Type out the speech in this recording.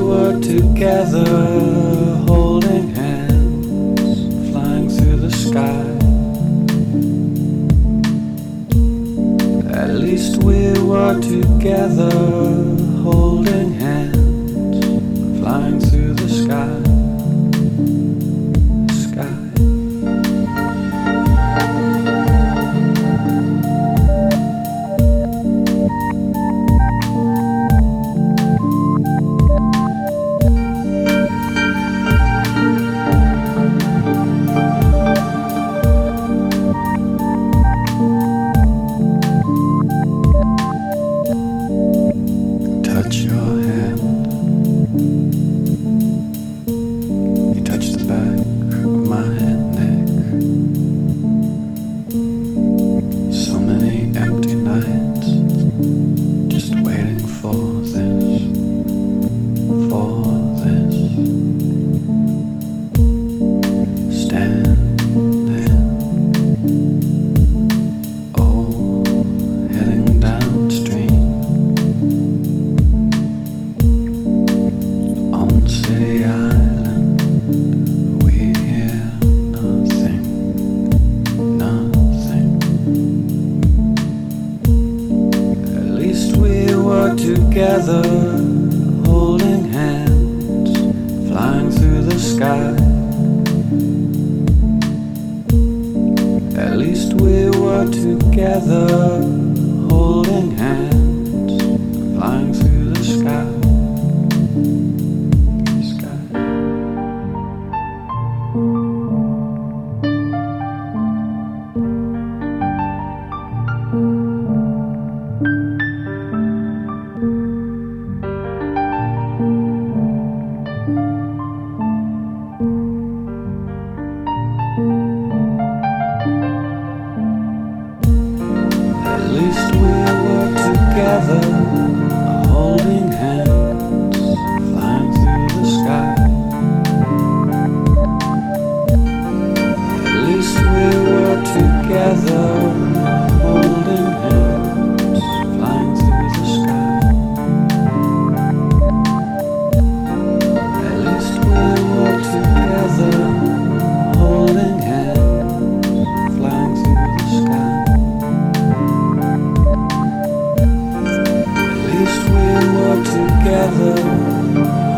were together, holding hands, flying through the sky. At least we were together, holding hands, flying through the sky. Touch your hand. You touch the back of my neck. So many empty nights, just waiting for this, for this. Standing, oh, heading downstream. City Island, we hear nothing, nothing. At least we were together, holding hands, flying through the sky. At least we were together, holding hands, flying through the sky. At least we were together, holding hands, flying through the sky. At least we were together, holding hands, flying through the sky. At least we were together, holding hands, flying through the sky. At least we were together.